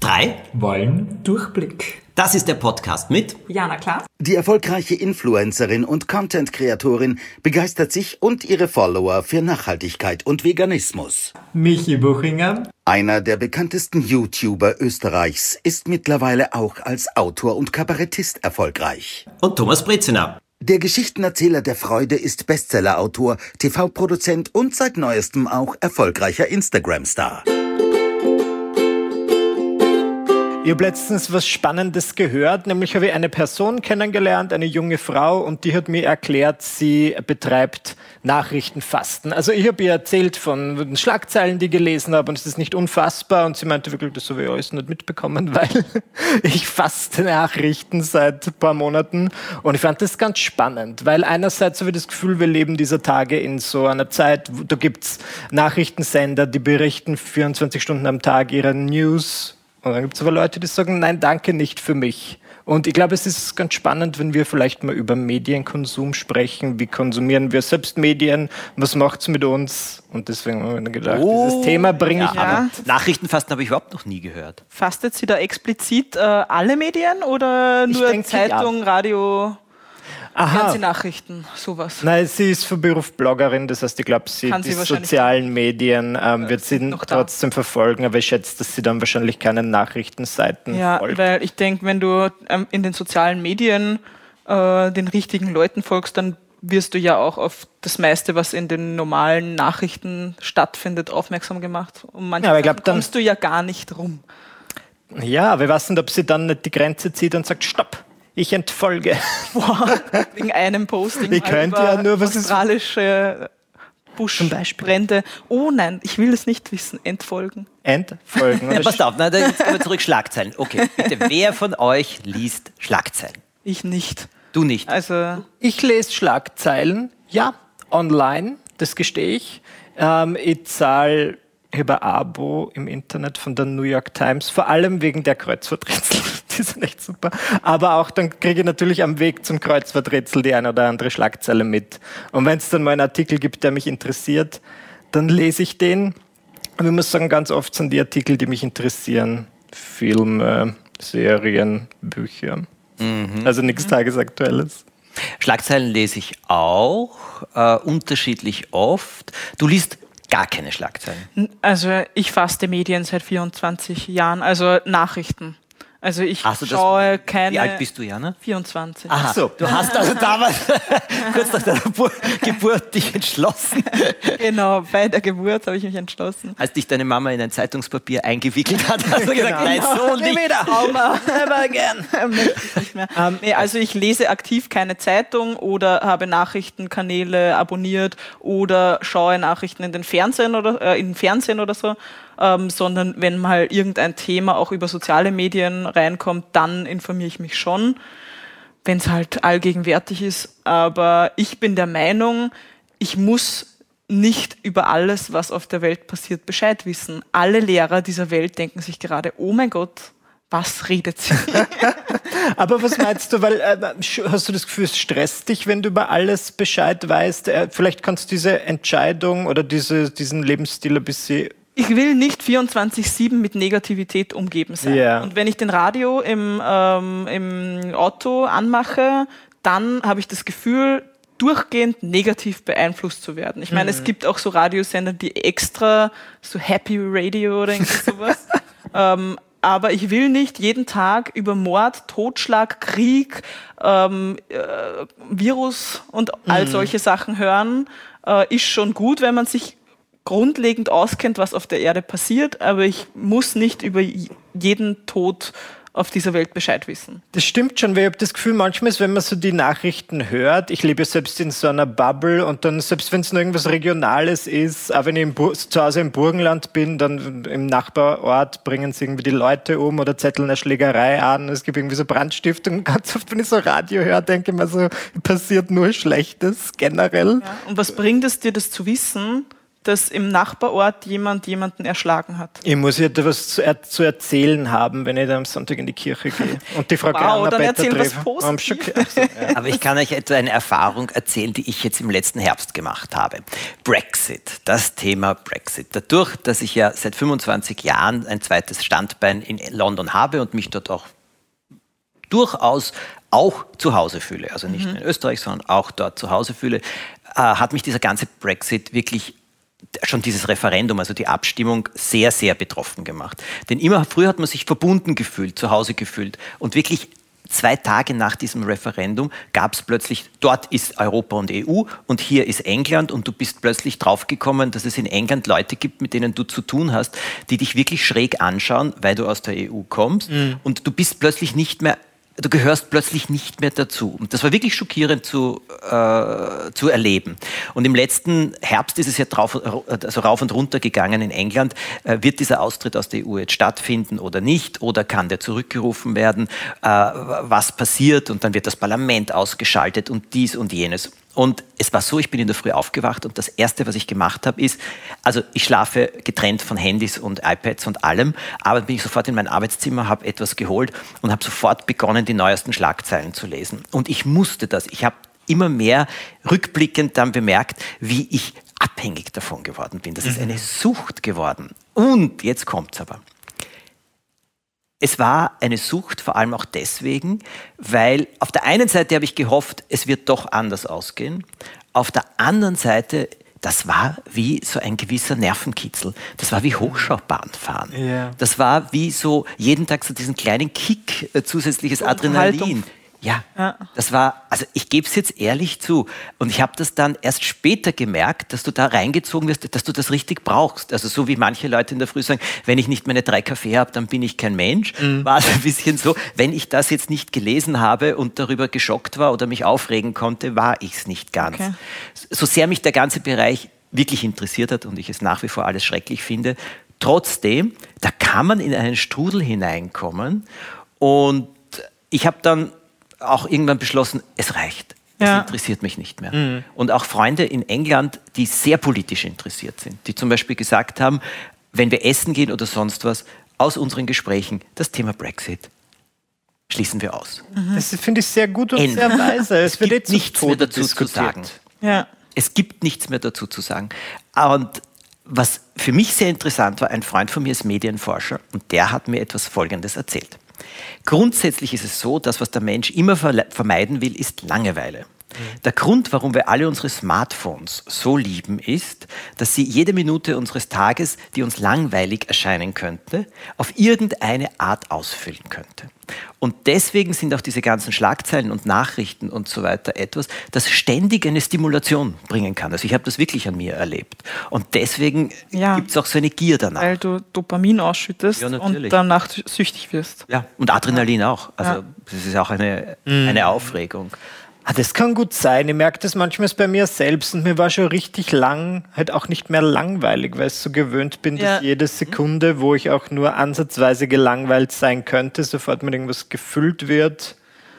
3 wollen Durchblick. Das ist der Podcast mit Jana Klaas. Die erfolgreiche Influencerin und Content-Kreatorin begeistert sich und ihre Follower für Nachhaltigkeit und Veganismus. Michi Buchinger. Einer der bekanntesten YouTuber Österreichs ist mittlerweile auch als Autor und Kabarettist erfolgreich. Und Thomas Brezina. Der Geschichtenerzähler der Freude ist Bestsellerautor, TV-Produzent und seit neuestem auch erfolgreicher Instagram-Star. Ich habe letztens was Spannendes gehört, nämlich habe ich eine Person kennengelernt, eine junge Frau, und die hat mir erklärt, sie betreibt Nachrichtenfasten. Also ich habe ihr erzählt von den Schlagzeilen, die ich gelesen habe, und es ist nicht unfassbar, und sie meinte wirklich, das habe ich alles nicht mitbekommen, weil ich faste Nachrichten seit ein paar Monaten, und ich fand das ganz spannend, weil einerseits habe ich das Gefühl, wir leben dieser Tage in so einer Zeit, da gibt es Nachrichtensender, die berichten 24 Stunden am Tag ihre News. Und dann gibt es aber Leute, die sagen, nein, danke, nicht für mich. Und ich glaube, es ist ganz spannend, wenn wir vielleicht mal über Medienkonsum sprechen. Wie konsumieren wir selbst Medien? Was macht es mit uns? Und deswegen habe ich mir gedacht, dieses Thema bringe ich an. Nachrichtenfasten habe ich überhaupt noch nie gehört. Fastet sie da explizit alle Medien oder nur Zeitung, Radio, Fernsehnachrichten, sowas? Nein, sie ist von Beruf Bloggerin, das heißt, ich glaube, sie die sozialen Medien wird sie trotzdem verfolgen, aber ich schätze, dass sie dann wahrscheinlich keinen Nachrichtenseiten folgt. Ja, weil ich denke, wenn du in den sozialen Medien den richtigen Leuten folgst, dann wirst du ja auch auf das meiste, was in den normalen Nachrichten stattfindet, aufmerksam gemacht. Und manchmal kommst du ja gar nicht rum. Ja, aber ich weiß nicht, ob sie dann nicht die Grenze zieht und sagt, stopp. Ich entfolge. Boah, wegen einem Posting. Ich könnte ja nur was australische Buschbrände. Oh nein, ich will es nicht wissen. Entfolgen. Entfolgen. Ja, passt auf, na, jetzt kommen wir zurück. Schlagzeilen. Okay, bitte, wer von euch liest Schlagzeilen? Ich nicht. Du nicht? Also ich lese Schlagzeilen, ja, online, das gestehe ich. Ich zahle über Abo im Internet von der New York Times, vor allem wegen der Kreuzworträtsel. Die sind echt super. Aber auch dann kriege ich natürlich am Weg zum Kreuzworträtsel die eine oder andere Schlagzeile mit. Und wenn es dann mal einen Artikel gibt, der mich interessiert, dann lese ich den. Und ich muss sagen, ganz oft sind die Artikel, die mich interessieren, Filme, Serien, Bücher. Also nichts Tagesaktuelles. Schlagzeilen lese ich auch, unterschiedlich oft. Du liest gar keine Schlagzeilen? Also ich faste Medien seit 24 Jahren, also Nachrichten. Also ich schaue keine... Wie alt bist du, Jana? 24. Aha, so. Du hast also damals kurz nach deiner Geburt dich entschlossen. Genau, bei der Geburt habe ich mich entschlossen. Als dich deine Mama in ein Zeitungspapier eingewickelt hat, hast du gesagt, nein, so nicht. Never again. Nicht mehr. Nee, also ich lese aktiv keine Zeitung oder habe Nachrichtenkanäle abonniert oder schaue Nachrichten in den Fernsehen oder so. Sondern wenn mal irgendein Thema auch über soziale Medien reinkommt, dann informiere ich mich schon, wenn es halt allgegenwärtig ist. Aber ich bin der Meinung, ich muss nicht über alles, was auf der Welt passiert, Bescheid wissen. Alle Lehrer dieser Welt denken sich gerade, oh mein Gott, was redet sie? Aber was meinst du, weil hast du das Gefühl, es stresst dich, wenn du über alles Bescheid weißt? Vielleicht kannst du diese Entscheidung oder diesen Lebensstil ein bisschen... Ich will nicht 24/7 mit Negativität umgeben sein. Yeah. Und wenn ich den Radio im Auto anmache, dann habe ich das Gefühl, durchgehend negativ beeinflusst zu werden. Ich meine, es gibt auch so Radiosender, die extra, so Happy Radio oder sowas. Aber ich will nicht jeden Tag über Mord, Totschlag, Krieg, Virus und all solche Sachen hören. Ist schon gut, wenn man sich grundlegend auskennt, was auf der Erde passiert, aber ich muss nicht über jeden Tod auf dieser Welt Bescheid wissen. Das stimmt schon, weil ich habe das Gefühl, manchmal ist, wenn man so die Nachrichten hört, ich lebe selbst in so einer Bubble und dann, selbst wenn es nur irgendwas Regionales ist, auch wenn ich zu Hause im Burgenland bin, dann im Nachbarort bringen sie irgendwie die Leute um oder zetteln eine Schlägerei an, es gibt irgendwie so Brandstiftung. Ganz oft, wenn ich so Radio höre, denke ich mir so, passiert nur Schlechtes generell. Ja. Und was bringt es dir, das zu wissen, dass im Nachbarort jemanden erschlagen hat. Ich muss ja etwas zu erzählen haben, wenn ich da am Sonntag in die Kirche gehe. Und die Frau Kramer-Better treffe. Aber ich kann euch etwa eine Erfahrung erzählen, die ich jetzt im letzten Herbst gemacht habe. Brexit, das Thema Brexit. Dadurch, dass ich ja seit 25 Jahren ein zweites Standbein in London habe und mich dort auch durchaus auch zu Hause fühle, also nicht nur in Österreich, sondern auch dort zu Hause fühle, hat mich dieser ganze Brexit wirklich schon dieses Referendum, also die Abstimmung, sehr, sehr betroffen gemacht. Denn immer früher hat man sich verbunden gefühlt, zu Hause gefühlt. Und wirklich 2 Tage nach diesem Referendum gab es plötzlich, dort ist Europa und EU und hier ist England und du bist plötzlich draufgekommen, dass es in England Leute gibt, mit denen du zu tun hast, die dich wirklich schräg anschauen, weil du aus der EU kommst und du bist plötzlich nicht mehr, du gehörst plötzlich nicht mehr dazu. Und das war wirklich schockierend zu erleben. Und im letzten Herbst ist es ja rauf und runter gegangen in England. Wird dieser Austritt aus der EU jetzt stattfinden oder nicht? Oder kann der zurückgerufen werden? Was passiert? Und dann wird das Parlament ausgeschaltet und dies und jenes. Und es war so, ich bin in der Früh aufgewacht und das Erste, was ich gemacht habe, ist, also ich schlafe getrennt von Handys und iPads und allem, aber bin ich sofort in mein Arbeitszimmer, habe etwas geholt und habe sofort begonnen, die neuesten Schlagzeilen zu lesen. Und ich musste das. Ich habe immer mehr rückblickend dann bemerkt, wie ich abhängig davon geworden bin. Das ist eine Sucht geworden. Und jetzt kommt's aber. Es war eine Sucht, vor allem auch deswegen, weil auf der einen Seite habe ich gehofft, es wird doch anders ausgehen. Auf der anderen Seite, das war wie so ein gewisser Nervenkitzel. Das war wie Hochschaubahnfahren. Yeah. Das war wie so jeden Tag so diesen kleinen Kick, zusätzliches Adrenalin. Ja, das war, also ich gebe es jetzt ehrlich zu und ich habe das dann erst später gemerkt, dass du da reingezogen wirst, dass du das richtig brauchst. Also so wie manche Leute in der Früh sagen, wenn ich nicht meine 3 Kaffee habe, dann bin ich kein Mensch. War es ein bisschen so, wenn ich das jetzt nicht gelesen habe und darüber geschockt war oder mich aufregen konnte, war ich es nicht ganz. Okay. So sehr mich der ganze Bereich wirklich interessiert hat und ich es nach wie vor alles schrecklich finde, trotzdem, da kann man in einen Strudel hineinkommen und ich habe dann auch irgendwann beschlossen, es reicht. Es interessiert mich nicht mehr. Und auch Freunde in England, die sehr politisch interessiert sind, die zum Beispiel gesagt haben, wenn wir essen gehen oder sonst was, aus unseren Gesprächen, das Thema Brexit schließen wir aus. Das finde ich sehr gut und sehr weise. Es wird jetzt nichts mehr dazu zu sagen. Ja. Es gibt nichts mehr dazu zu sagen. Und was für mich sehr interessant war, ein Freund von mir ist Medienforscher und der hat mir etwas Folgendes erzählt. Grundsätzlich ist es so, dass was der Mensch immer vermeiden will, ist Langeweile. Der Grund, warum wir alle unsere Smartphones so lieben, ist, dass sie jede Minute unseres Tages, die uns langweilig erscheinen könnte, auf irgendeine Art ausfüllen könnte. Und deswegen sind auch diese ganzen Schlagzeilen und Nachrichten und so weiter etwas, das ständig eine Stimulation bringen kann. Also ich habe das wirklich an mir erlebt. Und deswegen gibt es auch so eine Gier danach. Weil du Dopamin ausschüttest und danach süchtig wirst. Ja, und Adrenalin auch. Also das ist auch eine Aufregung. Das kann gut sein. Ich merke das manchmal bei mir selbst und mir war schon richtig lang halt auch nicht mehr langweilig, weil ich so gewöhnt bin, dass jede Sekunde, wo ich auch nur ansatzweise gelangweilt sein könnte, sofort mit irgendwas gefüllt wird.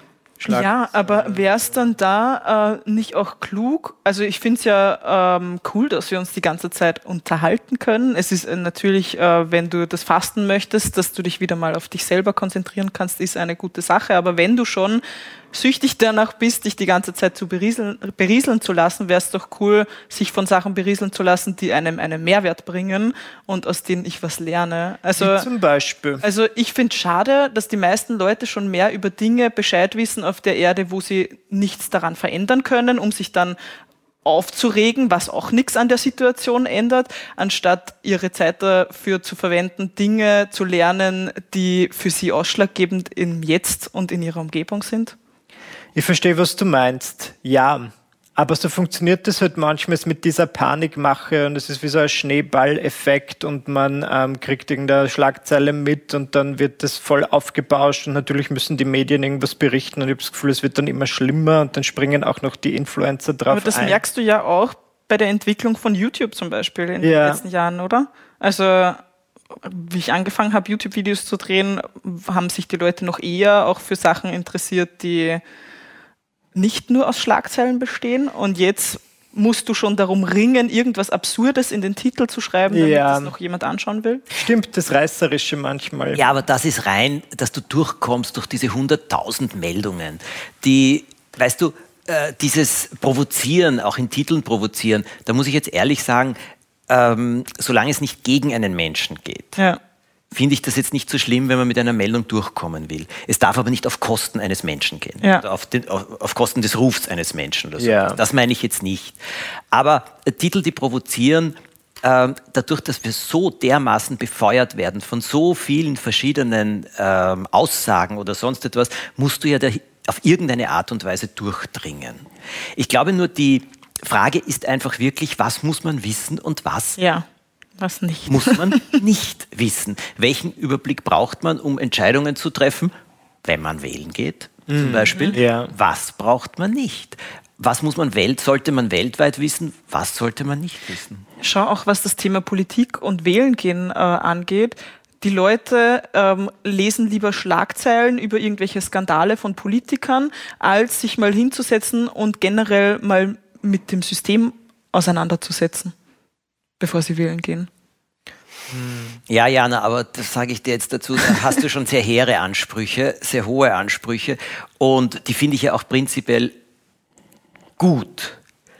Ja, aber wäre es dann da nicht auch klug? Also ich finde es ja cool, dass wir uns die ganze Zeit unterhalten können. Es ist natürlich, wenn du das fasten möchtest, dass du dich wieder mal auf dich selber konzentrieren kannst, ist eine gute Sache. Aber wenn du schon süchtig danach bist, dich die ganze Zeit zu berieseln zu lassen, wäre es doch cool, sich von Sachen berieseln zu lassen, die einem einen Mehrwert bringen und aus denen ich was lerne. Also, wie zum Beispiel? Also ich finde es schade, dass die meisten Leute schon mehr über Dinge Bescheid wissen auf der Erde, wo sie nichts daran verändern können, um sich dann aufzuregen, was auch nichts an der Situation ändert, anstatt ihre Zeit dafür zu verwenden, Dinge zu lernen, die für sie ausschlaggebend im Jetzt und in ihrer Umgebung sind. Ich verstehe, was du meinst. Ja, aber so funktioniert das halt manchmal mit dieser Panikmache und es ist wie so ein Schneeballeffekt und man kriegt irgendeine Schlagzeile mit und dann wird das voll aufgebauscht und natürlich müssen die Medien irgendwas berichten und ich habe das Gefühl, es wird dann immer schlimmer und dann springen auch noch die Influencer drauf ein. Aber das merkst du ja auch bei der Entwicklung von YouTube zum Beispiel in den letzten Jahren, oder? Also wie ich angefangen habe, YouTube-Videos zu drehen, haben sich die Leute noch eher auch für Sachen interessiert, die nicht nur aus Schlagzeilen bestehen und jetzt musst du schon darum ringen, irgendwas Absurdes in den Titel zu schreiben, damit das noch jemand anschauen will? Stimmt, das Reißerische manchmal. Ja, aber das ist rein, dass du durchkommst durch diese 100.000 Meldungen, die, weißt du, dieses Provozieren, auch in Titeln provozieren, da muss ich jetzt ehrlich sagen, solange es nicht gegen einen Menschen geht, finde ich das jetzt nicht so schlimm, wenn man mit einer Meldung durchkommen will. Es darf aber nicht auf Kosten eines Menschen gehen. Ja. Oder auf Kosten des Rufs eines Menschen oder so. Ja. Das meine ich jetzt nicht. Aber Titel, die provozieren, dadurch, dass wir so dermaßen befeuert werden von so vielen verschiedenen Aussagen oder sonst etwas, musst du ja auf irgendeine Art und Weise durchdringen. Ich glaube nur, die Frage ist einfach wirklich, was muss man wissen und was was nicht. Muss man nicht wissen. Welchen Überblick braucht man, um Entscheidungen zu treffen, wenn man wählen geht, zum Beispiel? Ja. Was braucht man nicht? Was sollte man weltweit wissen? Was sollte man nicht wissen? Schau auch, was das Thema Politik und Wählen gehen angeht. Die Leute lesen lieber Schlagzeilen über irgendwelche Skandale von Politikern, als sich mal hinzusetzen und generell mal mit dem System auseinanderzusetzen, bevor sie wählen gehen. Ja, Jana, aber das sage ich dir jetzt dazu, da hast du schon sehr hehre Ansprüche, sehr hohe Ansprüche und die finde ich ja auch prinzipiell gut.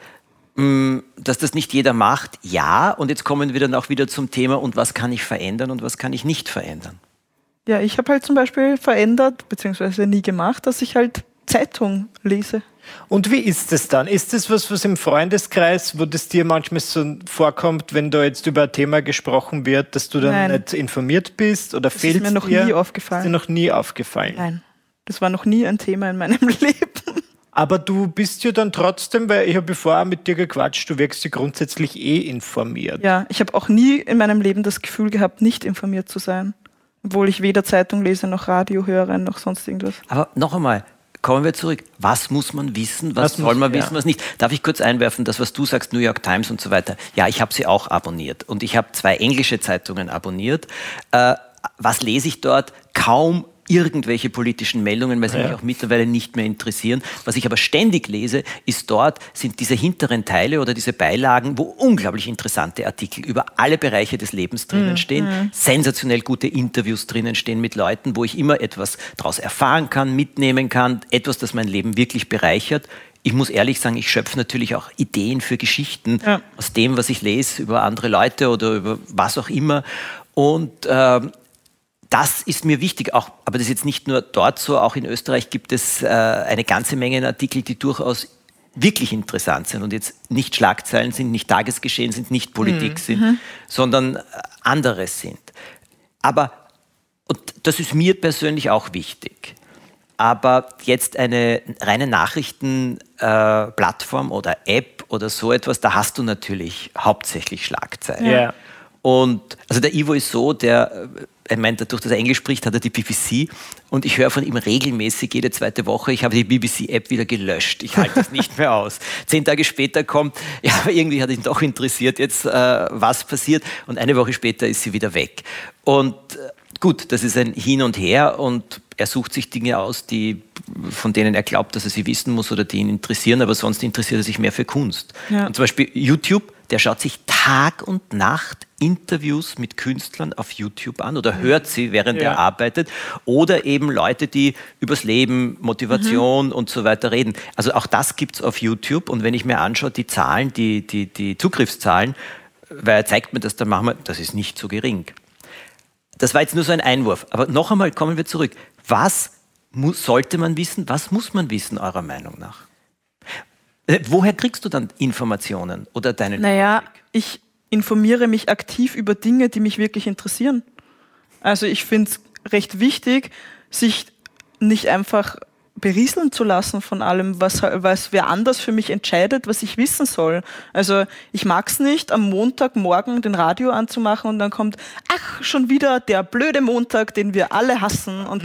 Dass das nicht jeder macht, ja, und jetzt kommen wir dann auch wieder zum Thema, und was kann ich verändern und was kann ich nicht verändern? Ja, ich habe halt zum Beispiel verändert, beziehungsweise nie gemacht, dass ich halt Zeitung lese. Und wie ist es dann? Ist das was im Freundeskreis, wo das dir manchmal so vorkommt, wenn da jetzt über ein Thema gesprochen wird, dass du dann nicht informiert bist? Oder fehlt es dir? Das ist mir noch nie aufgefallen. Ist dir noch nie aufgefallen? Nein, das war noch nie ein Thema in meinem Leben. Aber du bist ja dann trotzdem, weil ich habe vorher mit dir gequatscht, du wirkst ja grundsätzlich informiert. Ja, ich habe auch nie in meinem Leben das Gefühl gehabt, nicht informiert zu sein. Obwohl ich weder Zeitung lese, noch Radio höre, noch sonst irgendwas. Aber noch einmal, kommen wir zurück. Was muss man wissen, was soll man wissen, was nicht? Darf ich kurz einwerfen, das, was du sagst, New York Times und so weiter. Ja, ich habe sie auch abonniert. Und ich habe 2 englische Zeitungen abonniert. Was lese ich dort? Kaum irgendwelche politischen Meldungen, weil sie mich auch mittlerweile nicht mehr interessieren. Was ich aber ständig lese, sind diese hinteren Teile oder diese Beilagen, wo unglaublich interessante Artikel über alle Bereiche des Lebens drinnen stehen, sensationell gute Interviews drinnen stehen mit Leuten, wo ich immer etwas daraus erfahren kann, mitnehmen kann, etwas, das mein Leben wirklich bereichert. Ich muss ehrlich sagen, ich schöpfe natürlich auch Ideen für Geschichten aus dem, was ich lese, über andere Leute oder über was auch immer. Und das ist mir wichtig, auch, aber das ist jetzt nicht nur dort so, auch in Österreich gibt es eine ganze Menge Artikel, die durchaus wirklich interessant sind und jetzt nicht Schlagzeilen sind, nicht Tagesgeschehen sind, nicht Politik sind, sondern anderes sind. Aber, und das ist mir persönlich auch wichtig, aber jetzt eine reine Nachrichtenplattform oder App oder so etwas, da hast du natürlich hauptsächlich Schlagzeilen. Ja. Und also der Ivo ist so, ich meine, dadurch, dass er Englisch spricht, hat er die BBC und ich höre von ihm regelmäßig jede 2. Woche, ich habe die BBC-App wieder gelöscht, ich halte das nicht mehr aus. 10 Tage später kommt, ja, aber irgendwie hat ihn doch interessiert jetzt, was passiert und eine Woche später ist sie wieder weg. Und gut, das ist ein Hin und Her und er sucht sich Dinge aus, von denen er glaubt, dass er sie wissen muss oder die ihn interessieren, aber sonst interessiert er sich mehr für Kunst. Ja. Und zum Beispiel YouTube, der schaut sich Tag und Nacht Interviews mit Künstlern auf YouTube an oder hört sie, während er arbeitet. Oder eben Leute, die übers Leben, Motivation und so weiter reden. Also auch das gibt es auf YouTube. Und wenn ich mir anschaue, die Zahlen, die Zugriffszahlen, weil er zeigt mir das, dann machen wir, das ist nicht so gering. Das war jetzt nur so ein Einwurf. Aber noch einmal kommen wir zurück. Was sollte man wissen? Was muss man wissen, eurer Meinung nach? Woher kriegst du dann Informationen oder deinen Überblick? Ich informiere mich aktiv über Dinge, die mich wirklich interessieren. Also ich finde es recht wichtig, sich nicht einfach berieseln zu lassen von allem, was wer anders für mich entscheidet, was ich wissen soll. Also ich mag es nicht, am Montagmorgen den Radio anzumachen und dann kommt, ach, schon wieder der blöde Montag, den wir alle hassen. Und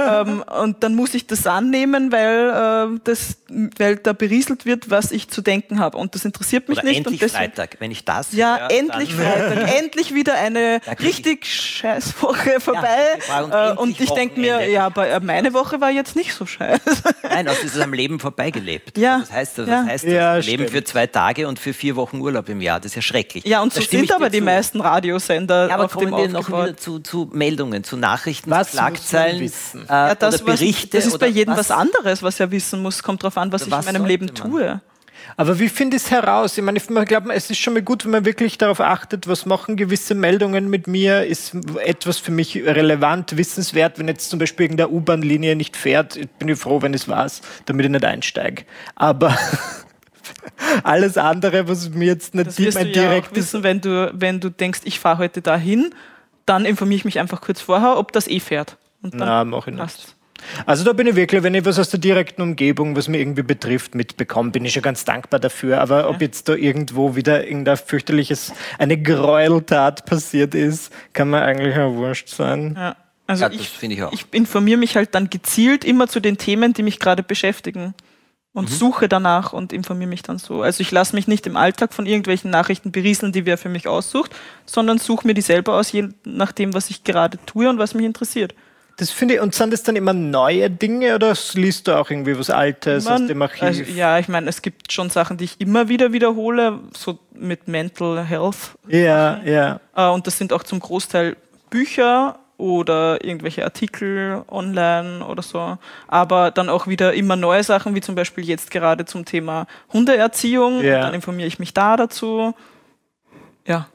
dann muss ich das annehmen, weil da berieselt wird, was ich zu denken habe. Und das interessiert mich oder nicht. Endlich und Freitag, wenn ich das höre, endlich Freitag. Endlich wieder eine richtig scheiß Woche vorbei. Und ich denke mir, meine Woche war jetzt nicht so scheiße. Nein, also es ist am Leben vorbeigelebt. Ja. Das heißt, Ja, Leben stimmt. für 2 Tage und für 4 Wochen Urlaub im Jahr. Das ist ja schrecklich. Ja, und so Da stimme ich sind aber dir die zu. meisten Radiosender Ja, aber auf dem kommen wir noch aufgebaut. wieder zu Meldungen, zu Nachrichten, Was zu Schlagzeilen muss man wissen? Ja, oder das Berichte. ist bei oder jedem was anderes, was er wissen muss. Kommt drauf an, was ich in Was meinem Leben sollte man? tue. Aber wie finde ich es heraus? Ich meine, ich glaube, es ist schon mal gut, wenn man wirklich darauf achtet, was machen gewisse Meldungen mit mir, ist etwas für mich relevant, wissenswert. Wenn jetzt zum Beispiel irgendeine U-Bahn-Linie nicht fährt, bin ich froh, wenn ich es weiß, damit ich nicht einsteige. Aber alles andere, was mir jetzt nicht Das wirst du mein ja auch direktes... wissen, wenn du denkst, ich fahre heute dahin, dann informiere ich mich einfach kurz vorher, ob das fährt. Und dann Na, mach ich nicht. passt's. Also da bin ich wirklich, wenn ich was aus der direkten Umgebung, was mir irgendwie betrifft, mitbekomme, bin ich schon ganz dankbar dafür. Aber ob jetzt da irgendwo wieder irgendein eine Gräueltat passiert ist, kann mir eigentlich auch wurscht sein. Ja. Also Ja, das finde ich auch. ich informiere mich halt dann gezielt immer zu den Themen, die mich gerade beschäftigen und suche danach und informiere mich dann so. Also ich lasse mich nicht im Alltag von irgendwelchen Nachrichten berieseln, die wer für mich aussucht, sondern suche mir die selber aus, je nachdem, was ich gerade tue und was mich interessiert. Das finde ich, und sind das dann immer neue Dinge oder liest du auch irgendwie was Altes aus dem Archiv? Also, ja, ich meine, es gibt schon Sachen, die ich immer wieder wiederhole, so mit Mental Health. Ja. Und das sind auch zum Großteil Bücher oder irgendwelche Artikel online oder so. Aber dann auch wieder immer neue Sachen, wie zum Beispiel jetzt gerade zum Thema Hundeerziehung. Ja. Und dann informiere ich mich da dazu. Ja.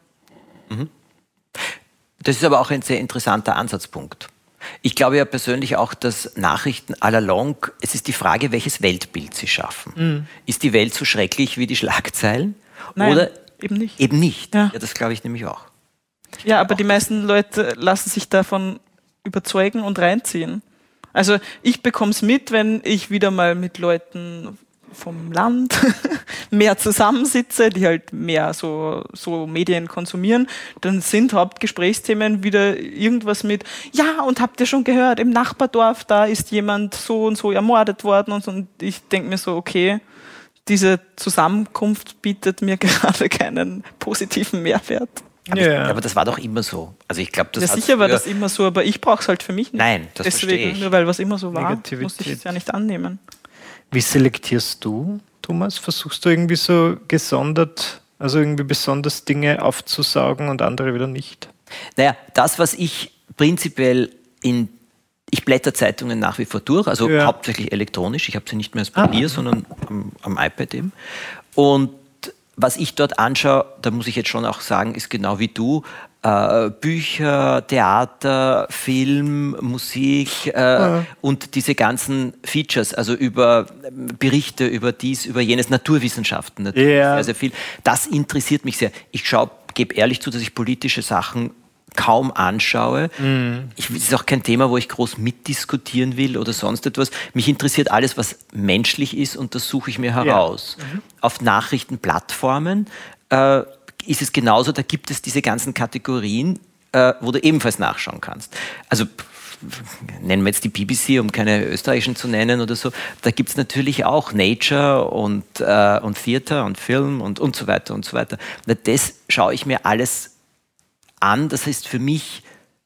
Das ist aber auch ein sehr interessanter Ansatzpunkt. Ich glaube ja persönlich auch, dass Nachrichten à la longue, es ist die Frage, welches Weltbild sie schaffen. Ist die Welt so schrecklich wie die Schlagzeilen? Nein, Oder eben nicht. eben nicht? Ja. Ja, das glaube ich nämlich auch. Ja, aber die meisten Leute lassen sich davon überzeugen und reinziehen. Also ich bekomme es mit, wenn ich wieder mal mit Leuten vom Land mehr zusammensitze, die halt mehr so Medien konsumieren, dann sind Hauptgesprächsthemen wieder irgendwas mit, ja, und habt ihr schon gehört, im Nachbardorf, da ist jemand so und so ermordet worden und ich denke mir so, okay, diese Zusammenkunft bietet mir gerade keinen positiven Mehrwert. Aber das war doch immer so. Also ich glaube, das Ja, hat sicher war früher- das immer so, aber ich brauche es halt für mich nicht. Nein, das verstehe Deswegen, ich. nur weil was immer so war, Negativität. muss ich es ja nicht annehmen. Wie selektierst du, Thomas? Versuchst du irgendwie so gesondert, also irgendwie besonders Dinge aufzusaugen und andere wieder nicht? Naja, das, was ich prinzipiell ich blätter Zeitungen nach wie vor durch, also Ja. hauptsächlich elektronisch. Ich habe sie nicht mehr als Papier, sondern am iPad eben. Und was ich dort anschaue, da muss ich jetzt schon auch sagen, ist genau wie du, Bücher, Theater, Film, Musik und diese ganzen Features, also über Berichte über dies, über jenes, Naturwissenschaften natürlich, Ja. sehr, sehr viel. Das interessiert mich sehr. Ich gebe ehrlich zu, dass ich politische Sachen kaum anschaue. Es ist auch kein Thema, wo ich groß mitdiskutieren will oder sonst etwas. Mich interessiert alles, was menschlich ist und das suche ich mir heraus. Auf Nachrichtenplattformen ist es genauso, da gibt es diese ganzen Kategorien, wo du ebenfalls nachschauen kannst. Also nennen wir jetzt die BBC, um keine österreichischen zu nennen oder so, da gibt es natürlich auch Nature und Theater und Film und so weiter und so weiter. Na, das schaue ich mir alles an, das heißt für mich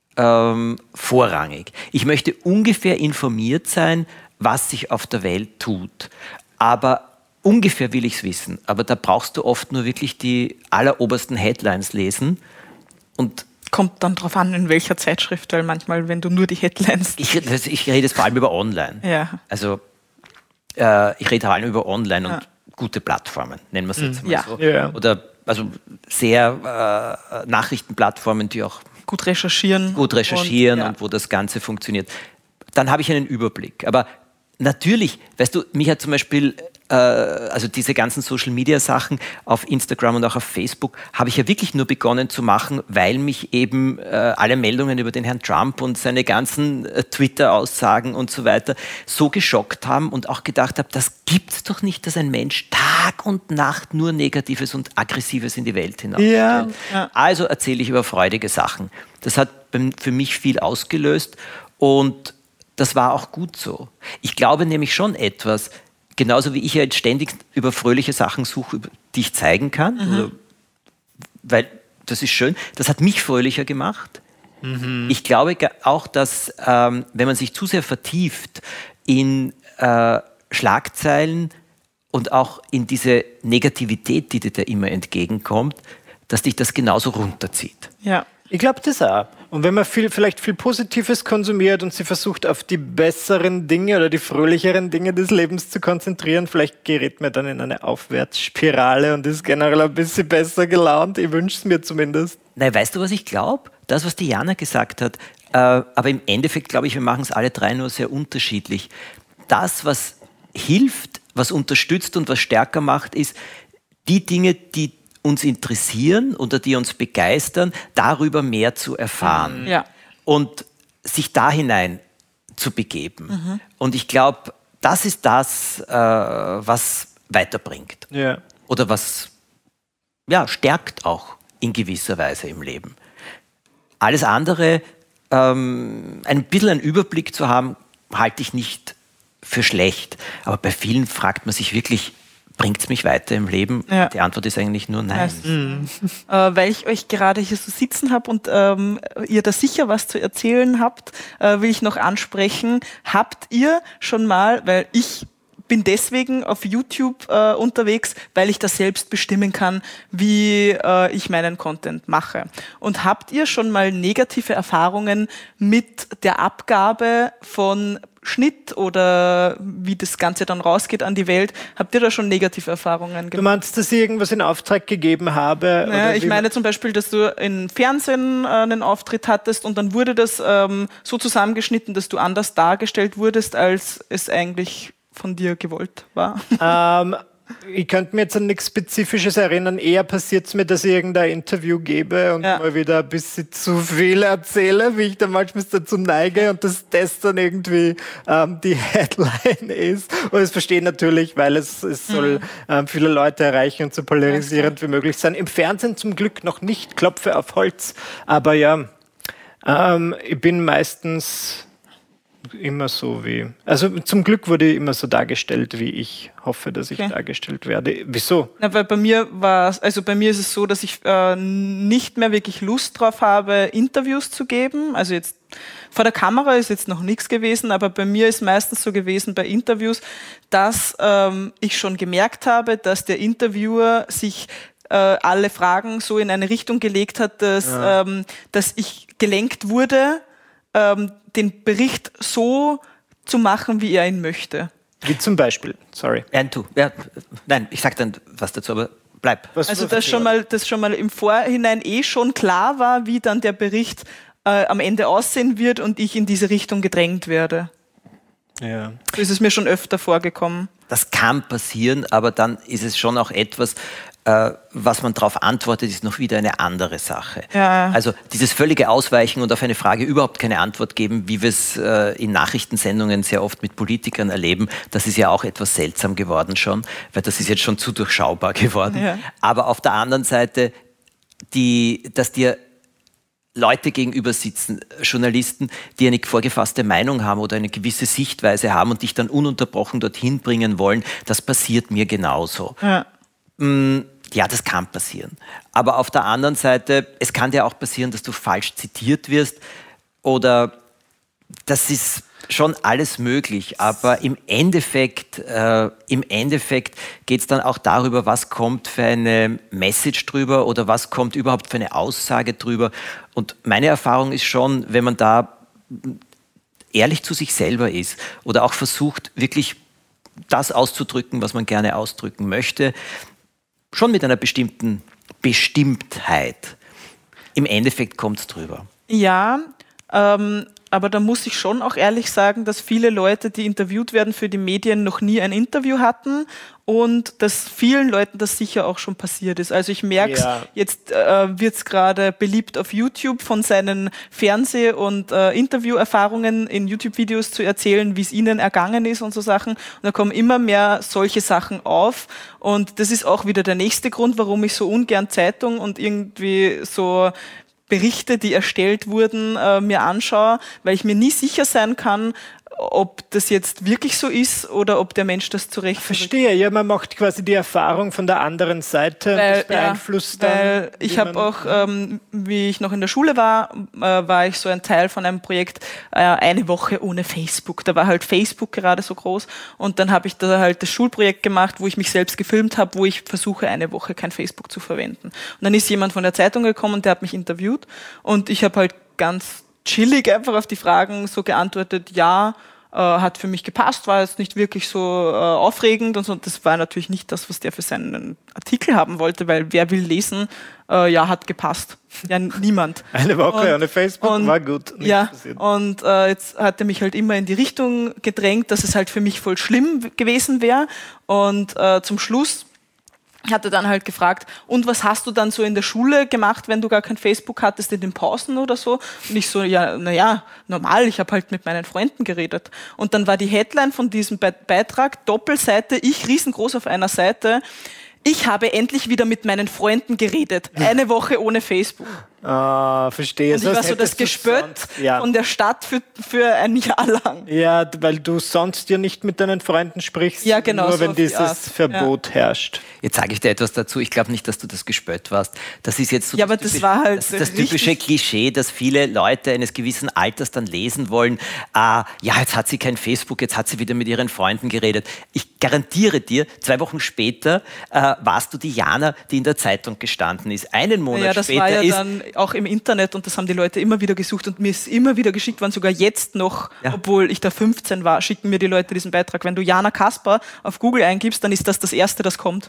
vorrangig. Ich möchte ungefähr informiert sein, was sich auf der Welt tut, aber ungefähr will ich es wissen, aber da brauchst du oft nur wirklich die allerobersten Headlines lesen und Kommt dann drauf an, in welcher Zeitschrift, weil manchmal, wenn du nur die Headlines... ich rede jetzt vor allem über Online. Ja. Also ich rede vor allem über Online und gute Plattformen, nennen wir es jetzt mal Ja. so. Ja. Oder also sehr Nachrichtenplattformen, die auch Gut recherchieren. gut recherchieren ja. und wo das Ganze funktioniert. Dann habe ich einen Überblick. Aber natürlich, weißt du, mich hat zum Beispiel, also diese ganzen Social-Media-Sachen auf Instagram und auch auf Facebook, habe ich ja wirklich nur begonnen zu machen, weil mich eben alle Meldungen über den Herrn Trump und seine ganzen Twitter-Aussagen und so weiter so geschockt haben und auch gedacht habe, das gibt's doch nicht, dass ein Mensch Tag und Nacht nur Negatives und Aggressives in die Welt hinausstellt. Ja. Also erzähle ich über freudige Sachen. Das hat für mich viel ausgelöst und das war auch gut so. Ich glaube nämlich schon etwas, genauso wie ich ja jetzt ständig über fröhliche Sachen suche, die ich zeigen kann, oder, weil das ist schön, das hat mich fröhlicher gemacht. Ich glaube auch, dass wenn man sich zu sehr vertieft in Schlagzeilen und auch in diese Negativität, die dir da immer entgegenkommt, dass dich das genauso runterzieht. Ja. Ich glaube das auch. Und wenn man vielleicht viel Positives konsumiert und sich versucht, auf die besseren Dinge oder die fröhlicheren Dinge des Lebens zu konzentrieren, vielleicht gerät man dann in eine Aufwärtsspirale und ist generell ein bisschen besser gelaunt. Ich wünsche es mir zumindest. Nein, weißt du, was ich glaube? Das, was Diana gesagt hat, aber im Endeffekt glaube ich, wir machen es alle drei nur sehr unterschiedlich. Das, was hilft, was unterstützt und was stärker macht, ist die Dinge, die uns interessieren oder die uns begeistern, darüber mehr zu erfahren und sich da hinein zu begeben. Und ich glaube, das ist das, was weiterbringt oder was stärkt auch in gewisser Weise im Leben. Alles andere, ein bisschen einen Überblick zu haben, halte ich nicht für schlecht. Aber bei vielen fragt man sich wirklich, bringt es mich weiter im Leben? Ja. Die Antwort ist eigentlich nur nein. Weil ich euch gerade hier so sitzen habe und ihr da sicher was zu erzählen habt, will ich noch ansprechen. Habt ihr schon mal, weil ich bin deswegen auf YouTube unterwegs, weil ich das selbst bestimmen kann, wie ich meinen Content mache. Und habt ihr schon mal negative Erfahrungen mit der Abgabe von Schnitt oder wie das Ganze dann rausgeht an die Welt? Habt ihr da schon negative Erfahrungen gemacht? Du meinst, dass ich irgendwas in Auftrag gegeben habe? Naja, ich meine zum Beispiel, dass du im Fernsehen einen Auftritt hattest und dann wurde das so zusammengeschnitten, dass du anders dargestellt wurdest, als es eigentlich von dir gewollt war. Ich könnte mir jetzt an nichts Spezifisches erinnern. Eher passiert es mir, dass ich irgendein Interview gebe und mal wieder ein bisschen zu viel erzähle, wie ich dann manchmal dazu neige und dass das dann irgendwie die Headline ist. Und das verstehe ich natürlich, weil es soll viele Leute erreichen und so polarisierend wie möglich sein. Im Fernsehen zum Glück noch nicht, Klopfe auf Holz. Aber ja, ich bin meistens immer so also zum Glück wurde ich immer so dargestellt, wie ich hoffe, dass ich dargestellt werde. Wieso? Na, weil bei mir ist es so, dass ich nicht mehr wirklich Lust drauf habe, Interviews zu geben. Also jetzt vor der Kamera ist jetzt noch nichts gewesen, aber bei mir ist meistens so gewesen bei Interviews, dass ich schon gemerkt habe, dass der Interviewer sich alle Fragen so in eine Richtung gelegt hat, dass ich gelenkt wurde, den Bericht so zu machen, wie er ihn möchte. Wie zum Beispiel, sorry. Nein, ich sage dann was dazu, aber bleib. Also dass schon mal im Vorhinein schon klar war, wie dann der Bericht am Ende aussehen wird und ich in diese Richtung gedrängt werde. Ja. So ist es mir schon öfter vorgekommen. Das kann passieren, aber dann ist es schon auch etwas, was man darauf antwortet, ist noch wieder eine andere Sache. Ja. Also dieses völlige Ausweichen und auf eine Frage überhaupt keine Antwort geben, wie wir es in Nachrichtensendungen sehr oft mit Politikern erleben, das ist ja auch etwas seltsam geworden schon, weil das ist jetzt schon zu durchschaubar geworden. Ja. Aber auf der anderen Seite, dass dir Leute gegenüber sitzen, Journalisten, die eine vorgefasste Meinung haben oder eine gewisse Sichtweise haben und dich dann ununterbrochen dorthin bringen wollen, das passiert mir genauso. Ja, das kann passieren. Aber auf der anderen Seite, es kann dir auch passieren, dass du falsch zitiert wirst oder das ist schon alles möglich. Aber im Endeffekt geht es dann auch darüber, was kommt für eine Message drüber oder was kommt überhaupt für eine Aussage drüber. Und meine Erfahrung ist schon, wenn man da ehrlich zu sich selber ist oder auch versucht, wirklich das auszudrücken, was man gerne ausdrücken möchte, schon mit einer bestimmten Bestimmtheit. Im Endeffekt kommt es drüber. Ja, aber da muss ich schon auch ehrlich sagen, dass viele Leute, die interviewt werden für die Medien, noch nie ein Interview hatten und dass vielen Leuten das sicher auch schon passiert ist. Also ich merke es, jetzt wird es gerade beliebt auf YouTube von seinen Fernseh- und Interviewerfahrungen in YouTube-Videos zu erzählen, wie es ihnen ergangen ist und so Sachen. Und da kommen immer mehr solche Sachen auf und das ist auch wieder der nächste Grund, warum ich so ungern Zeitung und irgendwie so Berichte, die erstellt wurden, mir anschaue, weil ich mir nie sicher sein kann, ob das jetzt wirklich so ist oder ob der Mensch das zurecht Verstehe, ja, man macht quasi die Erfahrung von der anderen Seite und das beeinflusst dann. Weil ich habe auch, wie ich noch in der Schule war, war ich so ein Teil von einem Projekt, eine Woche ohne Facebook. Da war halt Facebook gerade so groß und dann habe ich da halt das Schulprojekt gemacht, wo ich mich selbst gefilmt habe, wo ich versuche, eine Woche kein Facebook zu verwenden. Und dann ist jemand von der Zeitung gekommen und der hat mich interviewt und ich habe halt ganz chillig einfach auf die Fragen so geantwortet, ja, hat für mich gepasst, war jetzt nicht wirklich so aufregend und so. Das war natürlich nicht das, was der für seinen Artikel haben wollte, weil wer will lesen, ja, hat gepasst. Ja, niemand. Eine Woche ohne Facebook war gut. Ja, und jetzt hat er mich halt immer in die Richtung gedrängt, dass es halt für mich voll schlimm gewesen wäre und zum Schluss hat er dann halt gefragt, und was hast du dann so in der Schule gemacht, wenn du gar kein Facebook hattest, in den Pausen oder so? Und ich so, ja, naja, normal, ich habe halt mit meinen Freunden geredet. Und dann war die Headline von diesem Beitrag, Doppelseite, ich riesengroß auf einer Seite, ich habe endlich wieder mit meinen Freunden geredet. Eine Woche ohne Facebook. Ah, verstehe. Und ich war so das Gespött von der Stadt für ein Jahr lang. Ja, weil du sonst ja nicht mit deinen Freunden sprichst, ja, genau, nur so wenn dieses Verbot herrscht. Jetzt sage ich dir etwas dazu. Ich glaube nicht, dass du das Gespött warst. Das ist jetzt so ja, aber das war halt das typische Klischee, dass viele Leute eines gewissen Alters dann lesen wollen, ja, jetzt hat sie kein Facebook, jetzt hat sie wieder mit ihren Freunden geredet. Ich garantiere dir, 2 Wochen später warst du die Jana, die in der Zeitung gestanden ist. Einen Monat das später war ja dann auch im Internet und das haben die Leute immer wieder gesucht und mir ist immer wieder geschickt worden, sogar jetzt noch, obwohl ich da 15 war, schicken mir die Leute diesen Beitrag. Wenn du Jana Kasper auf Google eingibst, dann ist das Erste, das kommt.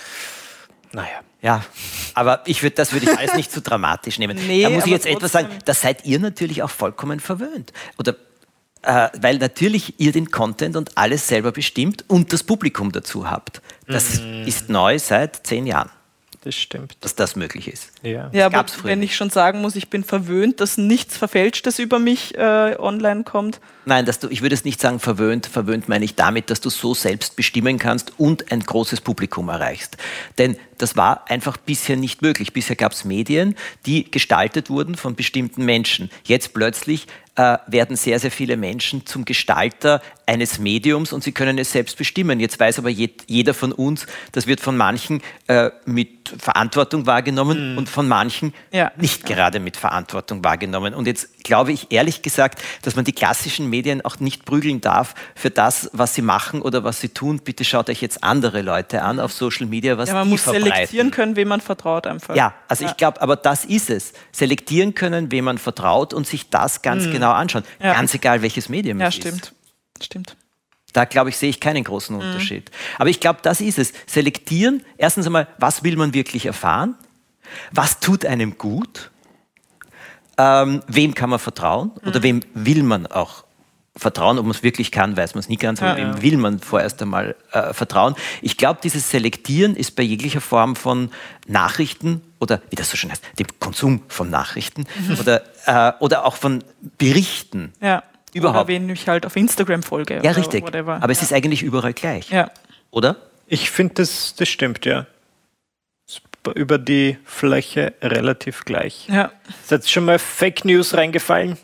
Naja. Ja, aber das würde ich alles nicht so dramatisch nehmen. Nee, da muss ich jetzt trotzdem etwas sagen, da seid ihr natürlich auch vollkommen verwöhnt. Oder weil natürlich ihr den Content und alles selber bestimmt und das Publikum dazu habt. Das ist neu seit 10 Jahren. Das stimmt. Dass das möglich ist. Ja, aber wenn ich schon sagen muss, ich bin verwöhnt, dass nichts Verfälschtes über mich online kommt. Nein, ich würde es nicht sagen verwöhnt. Verwöhnt meine ich damit, dass du so selbst bestimmen kannst und ein großes Publikum erreichst. Denn das war einfach bisher nicht möglich. Bisher gab es Medien, die gestaltet wurden von bestimmten Menschen. Jetzt plötzlich werden sehr, sehr viele Menschen zum Gestalter eines Mediums und sie können es selbst bestimmen. Jetzt weiß aber jeder von uns, das wird von manchen mit Verantwortung wahrgenommen und von manchen nicht gerade mit Verantwortung wahrgenommen. Und jetzt glaube ich ehrlich gesagt, dass man die klassischen Medien auch nicht prügeln darf für das, was sie machen oder was sie tun. Bitte schaut euch jetzt andere Leute an auf Social Media, was die verbreiten. Man muss selektieren können, wem man vertraut einfach. Ja, also ich glaube, aber das ist es. Selektieren können, wem man vertraut und sich das ganz genau anschauen. Ganz egal, welches Medium es ist. Ja, stimmt. Da, glaube ich, sehe ich keinen großen Unterschied. Aber ich glaube, das ist es. Selektieren, erstens einmal, was will man wirklich erfahren? Was tut einem gut? Wem kann man vertrauen? Oder wem will man auch vertrauen? Ob man es wirklich kann, weiß man es nie ganz. Aber wem will man vorerst einmal vertrauen? Ich glaube, dieses Selektieren ist bei jeglicher Form von Nachrichten oder, wie das so schön heißt, dem Konsum von Nachrichten oder auch von Berichten. Ja. Überhaupt. Oder wen ich halt auf Instagram folge. Ja, richtig. Whatever. Aber es ist eigentlich überall gleich. Ja. Oder? Ich finde, das stimmt, ja. Über die Fläche relativ gleich. Ja. Ist jetzt schon mal Fake News reingefallen?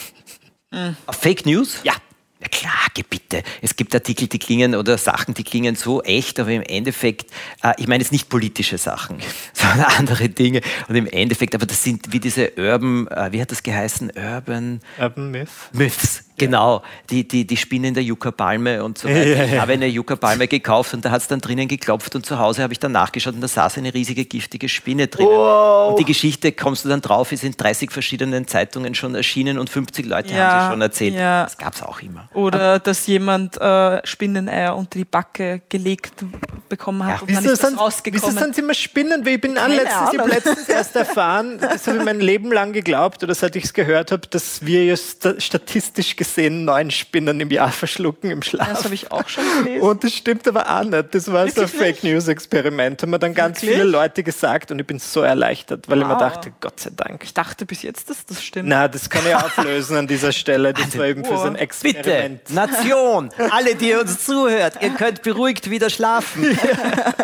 Auf Fake News? Ja. Ja klar, bitte. Es gibt Artikel, die klingen oder Sachen, die klingen so echt, aber im Endeffekt, ich meine jetzt nicht politische Sachen, sondern andere Dinge. Und im Endeffekt, aber das sind wie diese wie hat das geheißen? Urban Myths. Genau, die Spinne in der Yucca-Palme und so weiter. Ich habe eine Yucca-Palme gekauft und da hat es dann drinnen geklopft und zu Hause habe ich dann nachgeschaut und da saß eine riesige giftige Spinne drinnen. Wow. Und die Geschichte, kommst du dann drauf, ist in 30 verschiedenen Zeitungen schon erschienen und 50 Leute haben sie schon erzählt. Ja. Das gab es auch immer. Oder dass jemand Spinneneier unter die Backe gelegt bekommen hat und dann ist das rausgekommen. Wieso sind sie immer Spinnen? Weil ich habe letztens erst erfahren, das habe ich mein Leben lang geglaubt oder seit ich es gehört habe, dass wir jetzt statistisch gesehen 9 Spinnen im Jahr verschlucken im Schlaf. Das habe ich auch schon gelesen. Und das stimmt aber auch nicht. Das war so ein Fake-News-Experiment. Haben mir dann ganz viele Leute gesagt und ich bin so erleichtert, weil ich mir dachte, Gott sei Dank. Ich dachte bis jetzt, dass das stimmt. Na, das kann ich auflösen an dieser Stelle. Das war eben für so ein Experiment. Bitte, Nation, alle, die uns zuhört, ihr könnt beruhigt wieder schlafen.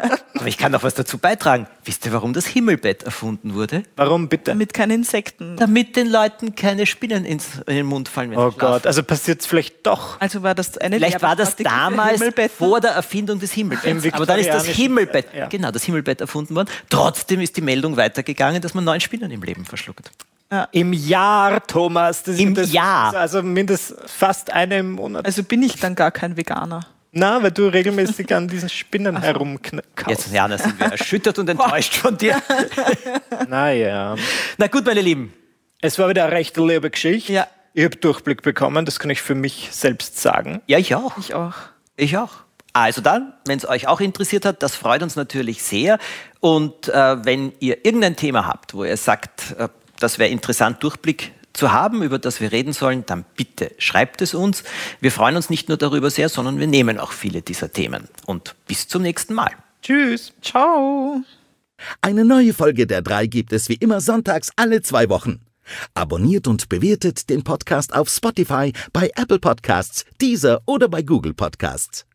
Aber ich kann noch was dazu beitragen. Wisst ihr, warum das Himmelbett erfunden wurde? Warum bitte? Damit keine Insekten. Damit den Leuten keine Spinnen in den Mund fallen, wenn Oh sie schlafen. Gott, also passiert es vielleicht doch. Also war das eine Vielleicht war das Lehrerstrategie für damals Himmelbetten? vor der Erfindung des Himmelbetts. Im Aber dann ist das viktorianischen- Himmelbett, ja. genau, das Himmelbett erfunden worden. Trotzdem ist die Meldung weitergegangen, dass man 9 Spinnen im Leben verschluckt. Im Jahr, Thomas. Im Jahr. ist also mindestens fast eine im Monat. Also bin ich dann gar kein Veganer. Na, weil du regelmäßig an diesen Spinnen herumkaust. Jetzt, Jana, sind wir erschüttert und enttäuscht von dir. Naja. Na gut, meine Lieben. Es war wieder eine recht liebe Geschichte. Ja. Ich habe Durchblick bekommen, das kann ich für mich selbst sagen. Ja, ich auch. Ich auch. Ich auch. Also dann, wenn es euch auch interessiert hat, das freut uns natürlich sehr. Und wenn ihr irgendein Thema habt, wo ihr sagt, das wäre interessant, Durchblick zu haben, über das wir reden sollen, dann bitte schreibt es uns. Wir freuen uns nicht nur darüber sehr, sondern wir nehmen auch viele dieser Themen. Und bis zum nächsten Mal. Tschüss. Ciao. Eine neue Folge der 3 gibt es wie immer sonntags alle 2 Wochen. Abonniert und bewertet den Podcast auf Spotify, bei Apple Podcasts, Deezer oder bei Google Podcasts.